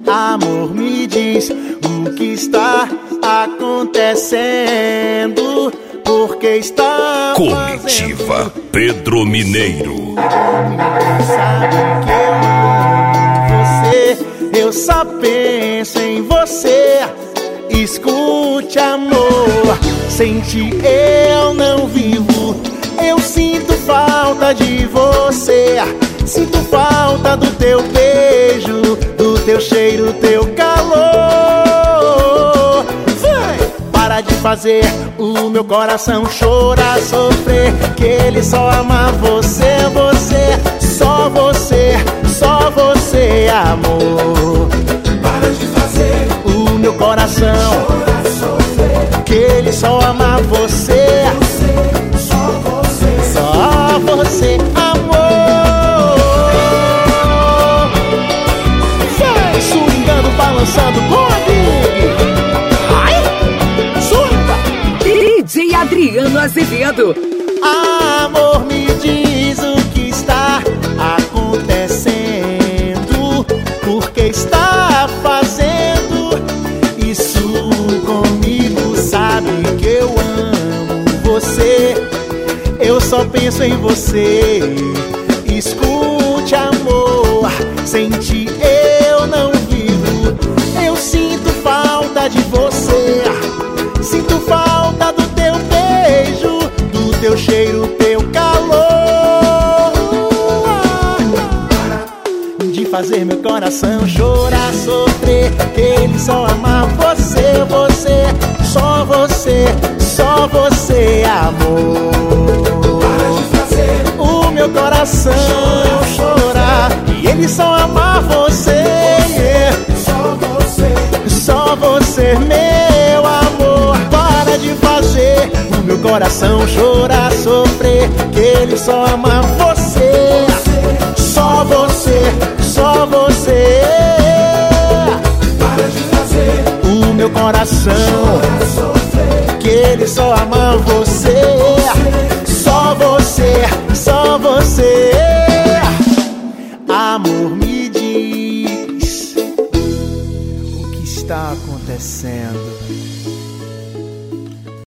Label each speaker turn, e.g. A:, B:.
A: Amor, me diz o que está acontecendo, porque está
B: Comitiva Pedro Mineiro.
A: Sabe que eu amo você, eu só penso em você. Escute, amor, sem ti eu não vivo. Eu sinto falta de você, sinto falta do teu beijo, do teu cheiro, teu calor. Vai! Para de fazer o meu coração chorar, sofrer, que ele só ama você, você, só você, só você, amor.
C: Para de fazer
A: o meu coração
C: chorar, sofrer,
A: que ele só ama você,
C: só você,
A: só você, amor. Vai swingando, balançando com a Big. Ai, swinga.
D: DJ Adriano Azevedo.
A: Amor, me diz o que está acontecendo, porque está fazendo isso comigo. Sabe que eu amo você, eu só penso em você. Escute, amor, sem ti eu não vivo. Eu sinto falta de você, sinto falta do teu beijo, do teu cheiro, teu calor. De fazer meu coração chorar, sofrer, que ele só ama você, você, só você, só você, amor.
C: para de fazer
A: O meu coração chorar, e ele só ama você,
C: só você,
A: só você, meu amor. Para de fazer o meu coração chorar, sofrer, que ele só ama você, só você, só você.
C: para de fazer
A: O meu coração,
C: sofrer,
A: que ele só ama você, só você, só você. Amor, me diz o que está acontecendo.